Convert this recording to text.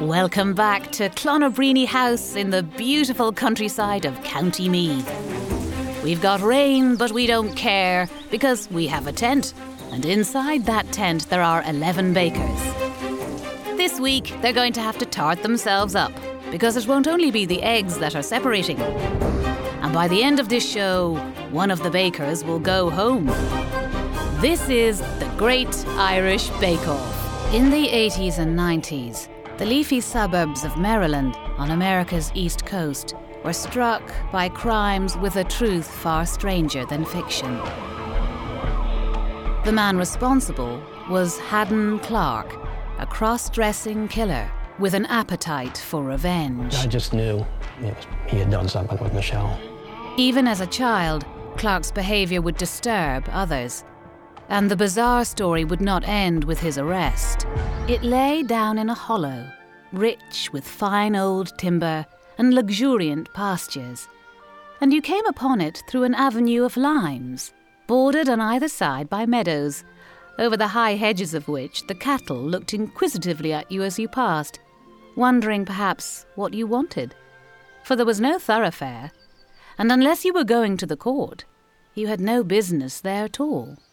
Welcome back to Clonabreeny House in the beautiful countryside of County Meath. We've got rain, but we don't care because we have a tent. And inside that tent there are 11 bakers. This week they're going to have to tart themselves up because it won't only be the eggs that are separating. And by the end of this show, one of the bakers will go home. This is the Great Irish Bake Off. In the 80s and 90s, the leafy suburbs of Maryland on America's East Coast were struck by crimes with a truth far stranger than fiction. The man responsible was Haddon Clark, a cross-dressing killer with an appetite for revenge. I just knew he had done something with Michelle. Even as a child, Clark's behaviour would disturb others. And the bizarre story would not end with his arrest. It lay down in a hollow, rich with fine old timber and luxuriant pastures. And you came upon it through an avenue of limes, bordered on either side by meadows, over the high hedges of which the cattle looked inquisitively at you as you passed, wondering perhaps what you wanted. For there was no thoroughfare, and unless you were going to the court, you had no business there at all.